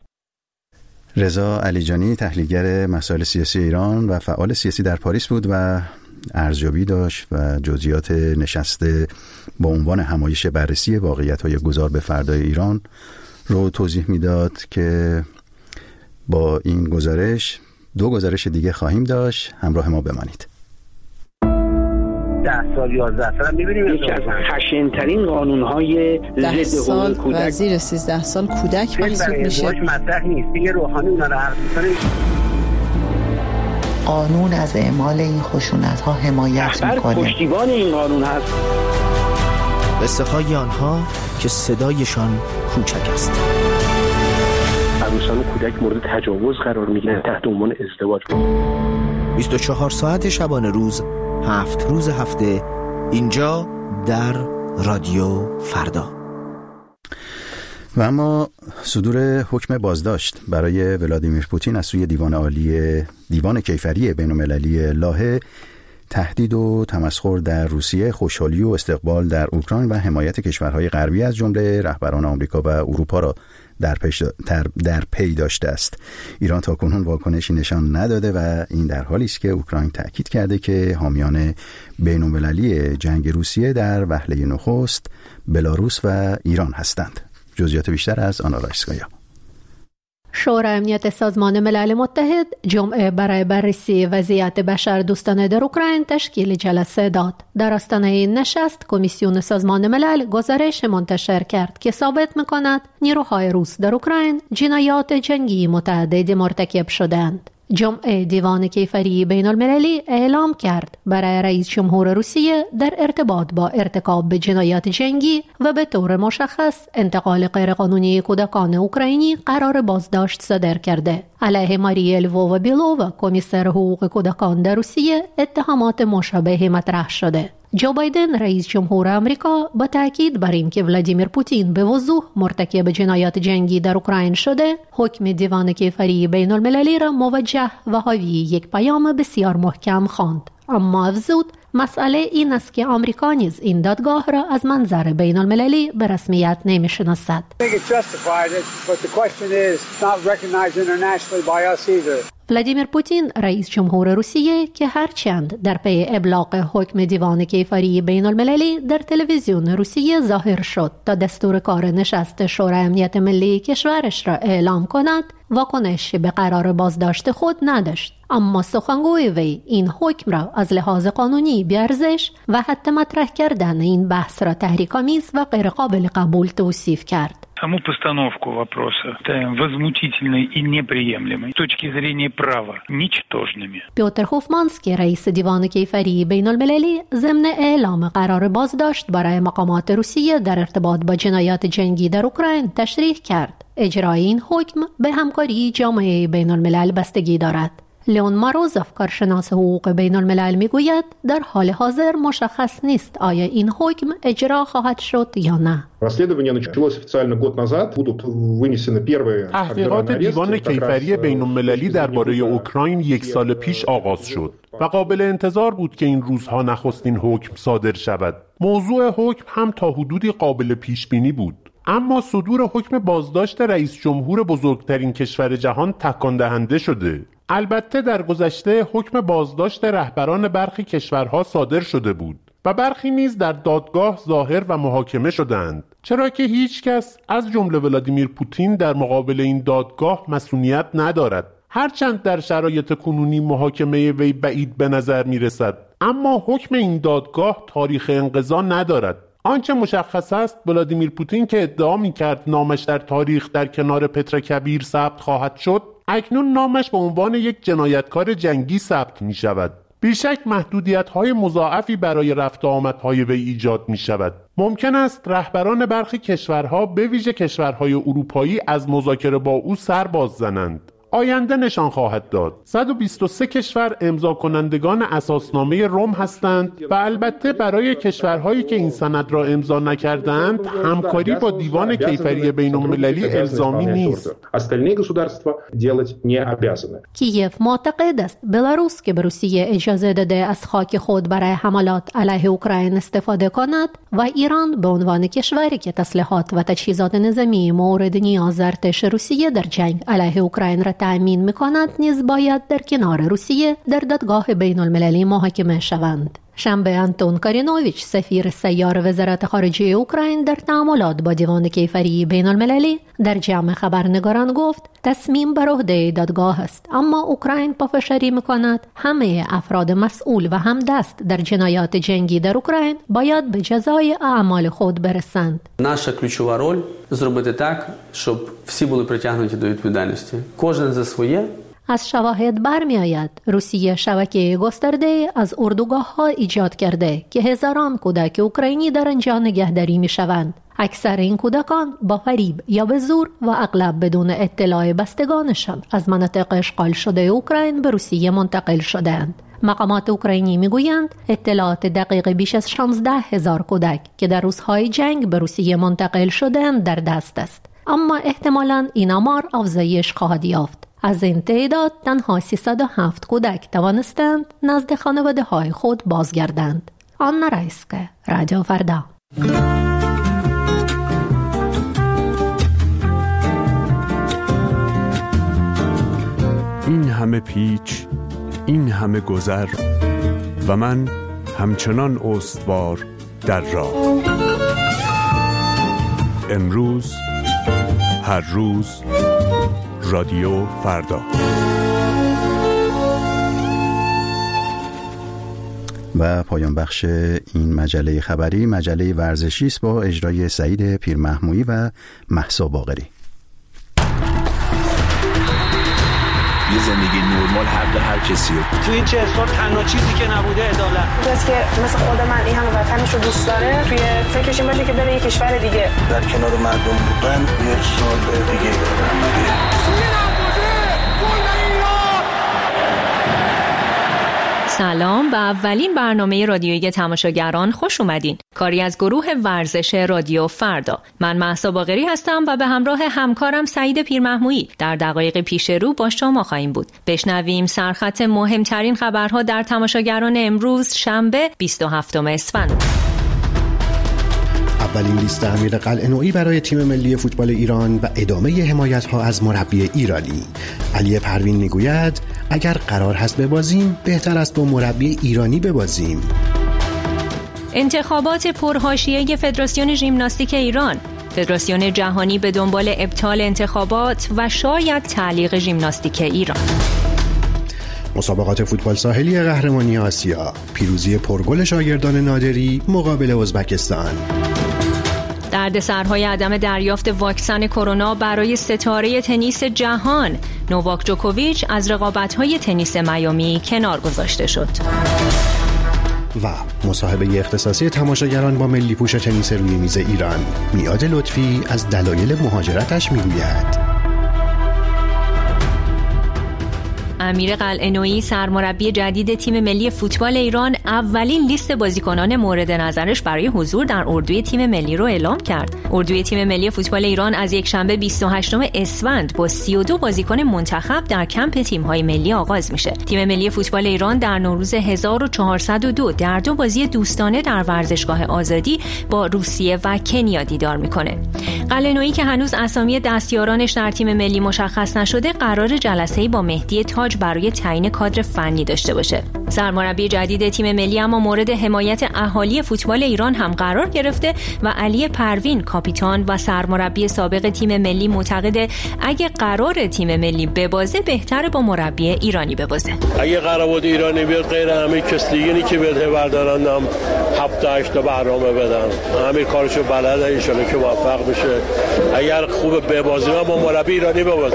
[SPEAKER 1] رضا علیجانی، تحلیلگر مسائل سیاسی ایران و فعال سیاسی در پاریس بود و ارزیابی داشت و جزئیات نشسته با عنوان همایش بررسی واقعیت‌های گذار به فردای ایران رو توضیح میداد که با این گزارش دو گزارش دیگه خواهیم داشت. همراه ما بمانید.
[SPEAKER 13] ده سال یازده سال می‌بینیم یکی از خشن‌ترین قانون‌های ضد حقوق کودک
[SPEAKER 2] وزیر سیزده سال کودک محسوب میشه.
[SPEAKER 13] مطرح نیست دیگه. روحانی اونا رو حرف می‌کنه.
[SPEAKER 17] قانون از اعمال این خشونت‌ها حمایت می‌کنه.
[SPEAKER 13] پشتیبان این قانون هست.
[SPEAKER 6] قصه‌های آنها که صدایشان کوچک است.
[SPEAKER 13] عروسان و کودک مورد تجاوز قرار می‌گیرن تحت عنوان ازدواج.
[SPEAKER 6] بیست و چهار ساعت شبانه روز، هفت روز هفته، اینجا در رادیو فردا.
[SPEAKER 1] و اما صدور حکم بازداشت برای ولادیمیر پوتین از سوی دیوان عالی دیوان کیفری بین‌المللی لاهه، تهدید و تمسخر در روسیه، خوشحالی و استقبال در اوکراین و حمایت کشورهای غربی از جمله رهبران آمریکا و اروپا را در, در پی داشته است. ایران تاکنون واکنشی نشان نداده و این در حالی است که اوکراین تأکید کرده که حامیان بین‌المللی جنگ روسیه در وهله نخست بلاروس و ایران هستند. جزئیات بیشتر از آنا رایسکایا.
[SPEAKER 18] شورای امنیت سازمان ملل متحد جمعه برای بررسی وضعیت بشر دوستانه در اوکراین تشکیل جلسه داد. در آستانه این نشست کمیسیون سازمان ملل گزارش منتشر کرد که ثابت می‌کند نیروهای روس در اوکراین جنایات جنگی متعددی مرتکب شدند. جمعه دیوان کیفری بین المللی اعلام کرد برای رئیس جمهور روسیه در ارتباط با ارتکاب به جنایات جنگی و به طور مشخص انتقال غیرقانونی کودکان اوکراینی قرار بازداشت صادر کرده. علیه ماریل ووابیلووا کمیسر حقوق کودکان در روسیه اتهامات مشابهی مطرح شده. جو بایدن رئیس جمهور آمریکا با تاکید بر اینکه ولادیمیر پوتین به وضوح مرتکب جنایات جنگی در اوکراین شده، حکم دیوان کیفری بین المللی را موجه و حاوی یک پیام بسیار محکم خواند. اما افزود مسئله این است که آمریکا نیز این دادگاه را از منظر بین المللی به رسمیت نمی‌شناسد. ولادیمیر پوتین رئیس جمهور روسیه که هرچند در پی ابلاغ حکم دیوان کیفری بین المللی در تلویزیون روسیه ظاهر شد تا دستور کار نشست شورای امنیت ملی کشورش را اعلام کند، واکنشی به قرار بازداشت خود نداشت. اما سخنگوی وی این حکم را از لحاظ قانونی بی‌ارزش و حتی مطرح کردن این بحث را تحریک‌آمیز و غیرقابل قبول توصیف کرد.
[SPEAKER 19] Саму постановку вопроса считаем возмутительной и неприемлемой с точки зрения права, ничтожными.
[SPEAKER 18] پیوتر هوفمانسکی رئیس دیوان کیفری بین المللی ضمن اعلام قرار بازداشت برای مقامات روسیه در ارتباط با جنایات جنگی در اوکراین تشریح کرد. اجرای این حکم به همکاری جامعه بین الملل بستگی دارد. لیون ماروزوف کارشناس حقوق بین الملل میگوید در حال حاضر مشخص نیست آیا این حکم اجرا خواهد شد یا نه.
[SPEAKER 20] تحقیقات دیوان کیفری بین المللی درباره اوکراین یک سال پیش آغاز شد و قابل انتظار بود که این روزها نخستین حکم صادر شود. موضوع حکم هم تا حدودی قابل پیش بینی بود. اما صدور حکم بازداشت رئیس جمهور بزرگترین کشور جهان تکان دهنده شده. البته در گذشته حکم بازداشت رهبران برخی کشورها صادر شده بود و برخی نیز در دادگاه ظاهر و محاکمه شدند، چرا که هیچ کس از جمله ولادیمیر پوتین در مقابل این دادگاه مسئولیت ندارد. هرچند در شرایط کنونی محاکمه وی بعید به نظر می رسد، اما حکم این دادگاه تاریخ انقضا ندارد. آنچه مشخص است ولادیمیر پوتین که ادعا می‌کرد نامش در تاریخ در کنار پتر کبیر ثبت خواهد شد، اکنون نامش به عنوان یک جنایتکار جنگی ثبت می‌شود. بیشک محدودیت‌های مضاعفی برای رفت و آمدهای وی ایجاد می‌شود. ممکن است رهبران برخی کشورها به ویژه کشورهای اروپایی از مذاکره با او سر باز زنند. آینده نشان خواهد داد. صد و بیست و سه کشور امضا کنندگان اساسنامه روم هستند و البته برای کشورهایی که این سند را امضا نکردند همکاری با دیوان کیفری بین المللی الزامی نیست.
[SPEAKER 18] کیف معتقد است بلاروس که به روسیه اجازه داده از خاک خود برای حملات علیه اوکراین استفاده کند و ایران به عنوان کشوری که تسلیحات و تجهیزات نظامی مورد نیاز ارتش روسیه در جنگ علیه اوکراین را تأمین می‌کند نیز باید در کنار روسیه در دادگاه بین المللی محاکمه شوند. شنبه انتون کارینوویچ سفیر سیار وزارت خارجه اوکراین در تعاملات با دیوان کیفری بین المللی در جمع خبرنگاران گفت تصمیم بر عهده دادگاه است، اما اوکراین پافشاری می‌کند همه افراد مسئول و همدست در جنایات جنگی در اوکراین باید به جزای اعمال خود برسند.
[SPEAKER 21] Наша ключова роль зробити так, щоб всі були притягнуті до відповідальності. Кожен за своє.
[SPEAKER 18] از شواهد برمی آید روسیه شبکه گسترده از اردوگاه ها ایجاد کرده که هزاران کودک اوکراینی در آنجا نگهداری می شوند. اکثر این کودکان با فریب یا به زور و اغلب بدون اطلاع بستگانشان از مناطق اشغال شده اوکراین به روسیه منتقل شدند. مقامات اوکراینی میگویند اطلاعات دقیق بیش از شانزده هزار کودک که در روزهای جنگ به روسیه منتقل شدند در دست است، اما احتمالاً این آمار افزایش خواهد یافت. از این تعداد تنها سیصد و هفت کودک توانستند نزد خانواده های خود بازگردند. آنا رایسکه، رادیو فردا.
[SPEAKER 22] این همه پیچ، این همه گذر و من همچنان استوار در راه. امروز، هر روز، رادیو فردا.
[SPEAKER 1] و پایان بخش این مجله خبری مجله ورزشی است با اجرای سعید پیرمحمویی و مهسا باقری.
[SPEAKER 3] یه زندگی نرمال حق هر کسی رو.
[SPEAKER 5] تو این چهل سال تنها چیزی که نبوده عدالت.
[SPEAKER 23] کسی که مثل خود من این همه وطنش رو دوست داره توی فکرش این باشه که بره یه کشور دیگه
[SPEAKER 3] در کنار مردم بودن یک سال دیگه دارم.
[SPEAKER 24] سلام، به اولین برنامه رادیویی تماشاگران خوش اومدین. کاری از گروه ورزش رادیو فردا. من مهسا باقری هستم و به همراه همکارم سعید پیرمحمویی در دقایق پیش رو با شما خواهیم بود. بشنویم سرخط مهمترین خبرها در تماشاگران امروز شنبه بیست و هفتم اسفند.
[SPEAKER 25] اولین لیست امیر قلعه‌نویی برای تیم ملی فوتبال ایران و ادامه حمایت‌ها از مربی ایرانی. علی پروین میگوید اگر قرار هست ببازیم بهتر است با مربی ایرانی ببازیم.
[SPEAKER 24] انتخابات پرحاشیه فدراسیون ژیمناستیک ایران. فدراسیون جهانی به دنبال ابطال انتخابات و شاید تعلیق ژیمناستیک ایران.
[SPEAKER 25] مسابقات فوتبال ساحلی قهرمانی آسیا. پیروزی پرگل شاگردان نادری مقابل ازبکستان.
[SPEAKER 24] دردسرهای عدم دریافت واکسن کرونا برای ستاره تنیس جهان. نوواک جوکوویچ از رقابت‌های تنیس میامی کنار گذاشته شد.
[SPEAKER 25] و مصاحبه اختصاصی تماشاگران با ملی پوش تنیس روی میز ایران. میاد لطفی از دلایل مهاجرتش میگوید.
[SPEAKER 24] امیر قلعه‌نویی سرمربی جدید تیم ملی فوتبال ایران اولین لیست بازیکنان مورد نظرش برای حضور در اردوی تیم ملی رو اعلام کرد. اردوی تیم ملی فوتبال ایران از یکشنبه بیست و هشتم اسفند با سی و دو بازیکن منتخب در کمپ تیم‌های ملی آغاز میشه. تیم ملی فوتبال ایران در نوروز هزار و چهارصد و دو در دو بازی دوستانه در ورزشگاه آزادی با روسیه و کنیا دیدار میکنه. قلعه‌نویی که هنوز اسامی دستیارانش در تیم ملی مشخص نشده، قرار جلسه‌ای با مهدی تاج برای تعیین کادر فنی داشته باشه. سرمربی جدید تیم ملی اما مورد حمایت اهالی فوتبال ایران هم قرار گرفته و علی پروین کاپیتان و سرمربی سابق تیم ملی معتقده اگه قرار تیم ملی ببازه بهتره با مربی ایرانی ببازه.
[SPEAKER 26] اگه قرار بود ایرانی بیاد غیر همه کسلیگینی که بده بردارن هم هفت هشت برنامه بدن. همین کارشو بلده، ان شاءالله که موفق بشه. اگر خوب ببازیم با مربی ایرانی ببازه.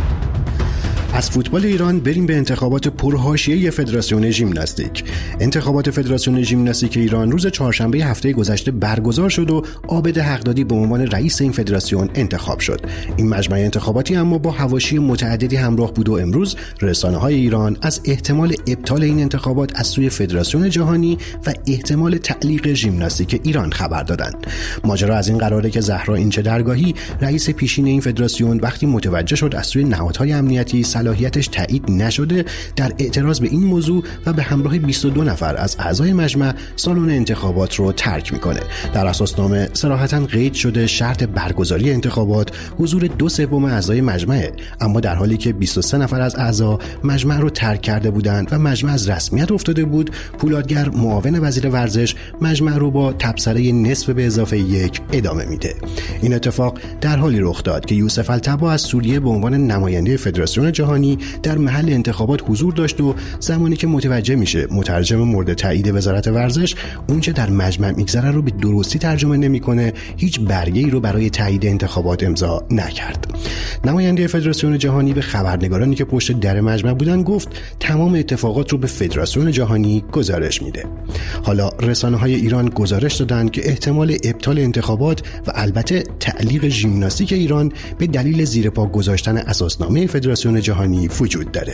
[SPEAKER 25] از فوتبال ایران بریم به انتخابات پرحاشیه فدراسیون ژیمناستیک. انتخابات فدراسیون ژیمناستیک ایران روز چهارشنبه هفته گذشته برگزار شد و عابد حقدادی به عنوان رئیس این فدراسیون انتخاب شد. این مجمع انتخاباتی اما با حواشی متعددی همراه بود و امروز رسانه‌های ایران از احتمال ابطال این انتخابات از سوی فدراسیون جهانی و احتمال تعلیق ژیمناستیک ایران خبر دادند. ماجرا از این قراره که زهرا اینچه درگاهی رئیس پیشین این فدراسیون وقتی متوجه شد از سوی نهادهای امنیتی صلاحیتش تایید نشده، در اعتراض به این موضوع و به همراه بیست و دو نفر از اعضای مجمع سالن انتخابات رو ترک میکنه. در اساسنامه صراحتاً قید شده شرط برگزاری انتخابات حضور دو سوم اعضای مجمعه، اما در حالی که بیست و سه نفر از اعضا مجمع رو ترک کرده بودند و مجمع از رسمیت افتاده بود، پولادگر معاون وزیر ورزش مجمع رو با تبصره نصف به اضافه یک ادامه میده. این اتفاق در حالی رخ داد که یوسف الطبا از سوریه به عنوان نماینده فدراسیون جهانی در محل انتخابات حضور داشت و زمانی که متوجه میشه مترجم مورد تایید وزارت ورزش اونچه در مجمع میگذره رو به درستی ترجمه نمیکنه، هیچ برگه‌ای رو برای تایید انتخابات امضا نکرد. نماینده فدراسیون جهانی به خبرنگارانی که پشت در مجمع بودن گفت تمام اتفاقات رو به فدراسیون جهانی گزارش میده. حالا رسانه‌های ایران گزارش دادن که احتمال ابطال انتخابات و البته تعلیق ژیمناستیک ایران به دلیل زیر پا گذاشتن اساسنامه فدراسیون جهانی وجود داره.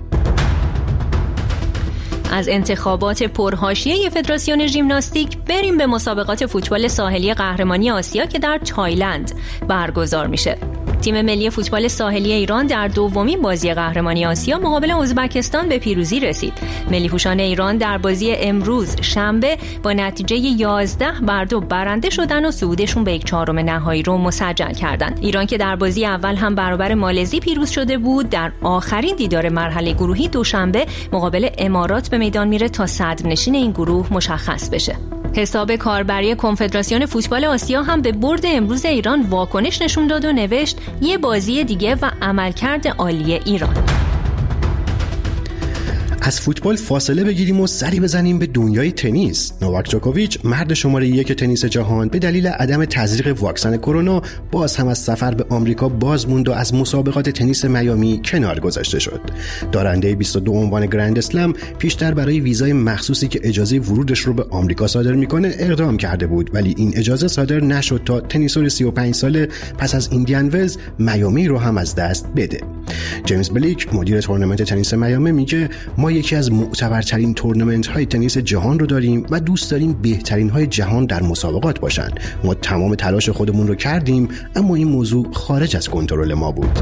[SPEAKER 24] از انتخابات پرحاشیه فدراسیون ژیمناستیک بریم به مسابقات فوتبال ساحلی قهرمانی آسیا که در تایلند برگزار میشه. تیم ملی فوتبال ساحلی ایران در دومین بازی قهرمانی آسیا مقابل ازبکستان به پیروزی رسید. ملی پوشان ایران در بازی امروز شنبه با نتیجه یازده بر دو برنده شدن و صعودشون به یک چهارم نهایی رو مسجل کردند. ایران که در بازی اول هم برابر مالزی پیروز شده بود، در آخرین دیدار مرحله گروهی دوشنبه مقابل امارات به میدان میره تا صدرنشین این گروه مشخص بشه. حساب کاربری کنفدراسیون فوتبال آسیا هم به برد امروز ایران واکنش نشون داد و نوشت یه بازی دیگه و عملکرد عالی ایران.
[SPEAKER 25] از فوتبال فاصله بگیریم و سری بزنیم به دنیای تنیس. نوواک جوکوویچ مرد شماره یک تنیس جهان به دلیل عدم تزریق واکسن کرونا باز هم از سفر به آمریکا باز موند و از مسابقات تنیس میامی کنار گذاشته شد. دارنده بیست و دو عنوان گرند اسلم پیشتر برای ویزای مخصوصی که اجازه ورودش رو به آمریکا صادر میکنه اقدام کرده بود، ولی این اجازه صادر نشد تا تنیسور سی و پنج ساله پس از ایندیان ولز میامی رو هم از دست بده. جیمز بلیک مدیر تورنمنت تنیس میامی میگه ما یکی از معتبرترین تورنمنت های تنیس جهان رو داریم و دوست داریم بهترین های جهان در مسابقات باشن. ما تمام تلاش خودمون رو کردیم اما این موضوع خارج از کنترل ما بود.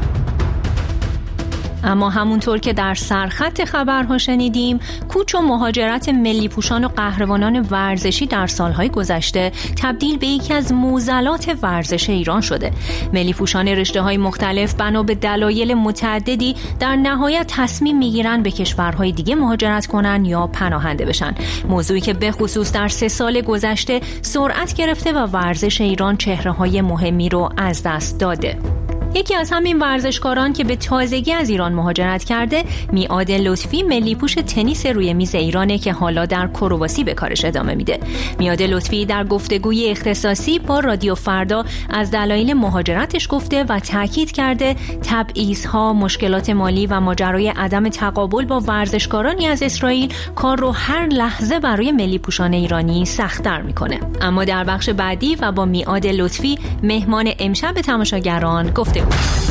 [SPEAKER 24] اما همونطور که در سرخط خبرها شنیدیم، کوچ و مهاجرت ملی پوشان و قهرمانان ورزشی در سالهای گذشته تبدیل به یکی از معضلات ورزش ایران شده. ملی پوشان رشته‌های مختلف بنا به دلایل متعددی در نهایت تصمیم میگیرن به کشورهای دیگه مهاجرت کنن یا پناهنده بشن. موضوعی که به خصوص در سه سال گذشته سرعت گرفته و ورزش ایران چهره‌های مهمی رو از دست داده. یکی از همین ورزشکاران که به تازگی از ایران مهاجرت کرده، میعاد لطفی ملی پوش تنیس روی میز ایرانه که حالا در کرواسی به کارش ادامه میده. میعاد لطفی در گفتگوی اختصاصی با رادیو فردا از دلایل مهاجرتش گفته و تاکید کرده تبعیض‌ها، مشکلات مالی و ماجرای عدم تقابل با ورزشکارانی از اسرائیل کار رو هر لحظه برای ملی پوشان ایرانی سخت‌تر میکنه. اما در بخش بعدی و با میعاد لطفی مهمان امشب تماشاگران گفته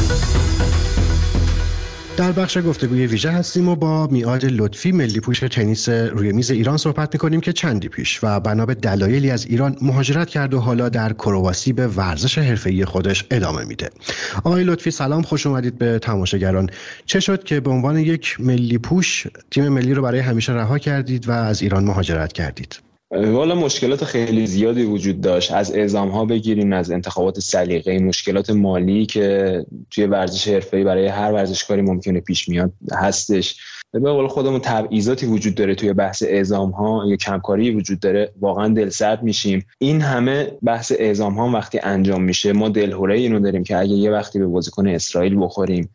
[SPEAKER 25] در بخش گفتگوی ویژه هستیم و با میعاد لطفی ملی پوش تنیس روی میز ایران صحبت می‌کنیم که چندی پیش و بنا به دلایلی از ایران مهاجرت کرد و حالا در کرواسی به ورزش حرفه‌ای خودش ادامه میده. آقای لطفی سلام، خوش اومدید به تماشاگران. چه شد که به عنوان یک ملی پوش تیم ملی رو برای همیشه رها کردید و از ایران مهاجرت کردید؟
[SPEAKER 4] والا مشکلات خیلی زیادی وجود داشت، از اعزام‌ها بگیرین، از انتخابات سلیقه‌ای، مشکلات مالی که توی ورزش حرفه‌ای برای هر ورزشکاری ممکنه پیش میاد هستش. به قول خودمون تبعیضاتی وجود داره توی بحث اعزام‌ها یا کمکاری وجود داره، واقعا دلسرد میشیم. این همه بحث اعزام‌ها وقتی انجام میشه ما دلهره اینو داریم که اگه یه وقتی به بازیکن اسرائیل بخوریم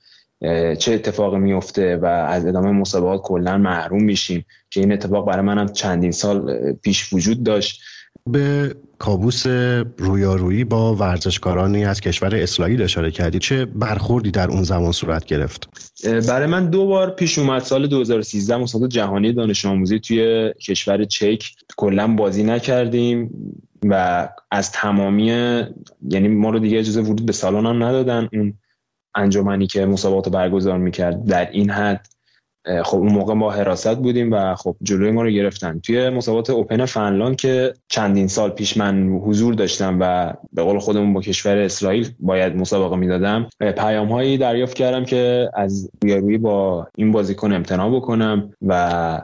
[SPEAKER 4] چه اتفاقی میفته و از ادامه مسابقات کلا محروم میشیم، که این اتفاق برای منم چندین سال پیش وجود داشت.
[SPEAKER 25] به کابوس رویارویی با ورزشکارانی از کشور اسرائیل اشاره کردید، چه برخوردی در اون زمان صورت گرفت؟
[SPEAKER 4] برای من دو بار پیش اومد. سال دو هزار و سیزده مسابقات جهانی دانش آموزی توی کشور چک کلا بازی نکردیم و از تمامی، یعنی ما رو دیگه اجازه ورود به سالن هم ندادن. اون انجمنی که مسابقات برگزار میکرد در این حد، خب اون موقع ما حراست بودیم و خب جلوی ما رو گرفتن. توی مسابقات اوپن فنلاند که چندین سال پیش من حضور داشتم و به قول خودمون با کشور اسرائیل باید مسابقه میدادم، پیام هایی دریافت کردم که از رویارویی با این بازیکن امتناع بکنم. و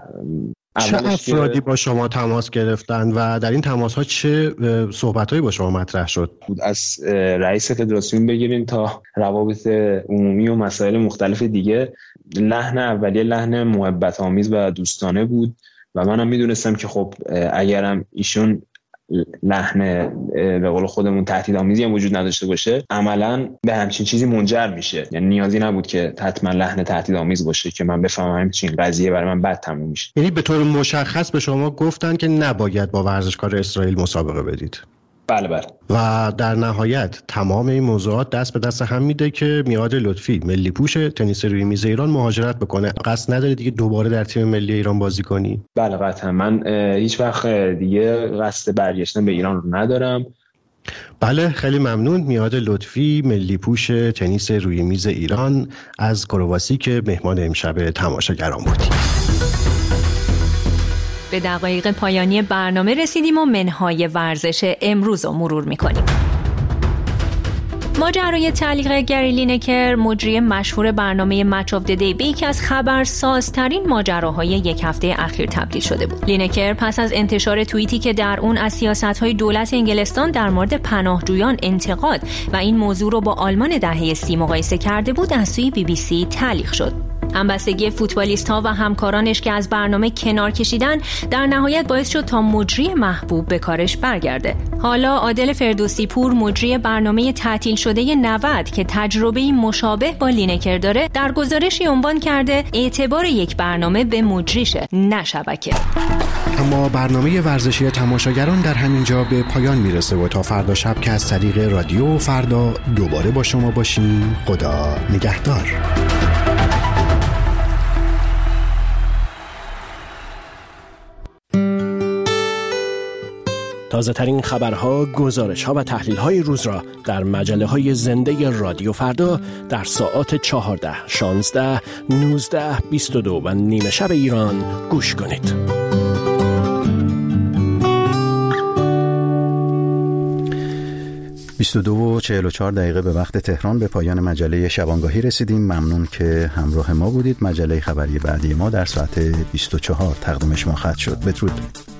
[SPEAKER 25] چه افرادی با شما تماس گرفتن و در این تماس ها چه صحبت هایی با شما مطرح شد؟
[SPEAKER 4] از رئیس فدراسیون بگیرین تا روابط عمومی و مسائل مختلف دیگه، لحن اولیه لحن محبت آمیز و دوستانه بود و منم میدونستم که خب اگرم ایشون لحن به قول خودمون تهدیدآمیزی هم وجود نداشته باشه عملاً به همچین چیزی منجر میشه. یعنی نیازی نبود که حتما لحن تهدیدآمیز باشه که من بفهمم همچین قضیه برای من بد تموم میشه.
[SPEAKER 25] یعنی به طور مشخص به شما گفتن که نباید با ورزشکار اسرائیل مسابقه بدید؟
[SPEAKER 4] بله بله.
[SPEAKER 25] و در نهایت تمام این موضوعات دست به دست هم میده که میعاد لطفی ملی پوش تنیس روی میز ایران مهاجرت بکنه. قصد نداری دیگه دوباره در تیم ملی ایران بازی کنی؟
[SPEAKER 4] بله قطعا. من هیچ وقت دیگه قصد برگشتن به ایران رو ندارم.
[SPEAKER 25] بله خیلی ممنون. میعاد لطفی ملی پوش تنیس روی میز ایران از کرواسی که مهمان امشب تماشاگران بودی.
[SPEAKER 24] به دقایق پایانی برنامه رسیدیم و منهای ورزش امروز رو مرور میکنیم. ماجرای تعلیق گری لینکر، مجری مشهور برنامه مچ آف د دی، به یکی از خبرسازترین ماجراهای یک هفته اخیر تبدیل شده بود. لینکر پس از انتشار توییتی که در اون از سیاست‌های دولت انگلستان در مورد پناهجویان انتقاد و این موضوع رو با آلمان دهه سی مقایسه کرده بود، از سوی بی بی سی تعلیق شد. همبستگی فوتبالیست‌ها و همکارانش که از برنامه کنار کشیدن در نهایت باعث شد تا مجری محبوب به کارش برگرده. حالا عادل فردوسی پور، مجری برنامه تعطیل شده نود که تجربه‌ای مشابه با لینکر داره، در گزارشی عنوان کرده اعتبار یک برنامه به مجریشه نه شبکه.
[SPEAKER 25] اما برنامه ورزشی تماشاگران در همین جا به پایان میرسه و تا فردا شب که از طریق رادیو فردا دوباره با شما باشیم. خدا نگهدار.
[SPEAKER 7] تازه ترین خبرها، گزارش‌ها و تحلیل‌های روز را در مجله‌های زنده رادیو فردا در ساعات چهارده، شانزده، نوزده، بیست و دو و نیمه شب ایران گوش کنید.
[SPEAKER 1] بیست و دو و چهل و چهار دقیقه به وقت تهران به پایان مجله شبانگاهی رسیدیم. ممنون که همراه ما بودید. مجله خبری بعدی ما در ساعت بیست و چهار تقدیم شما خواهد شد. بدرود.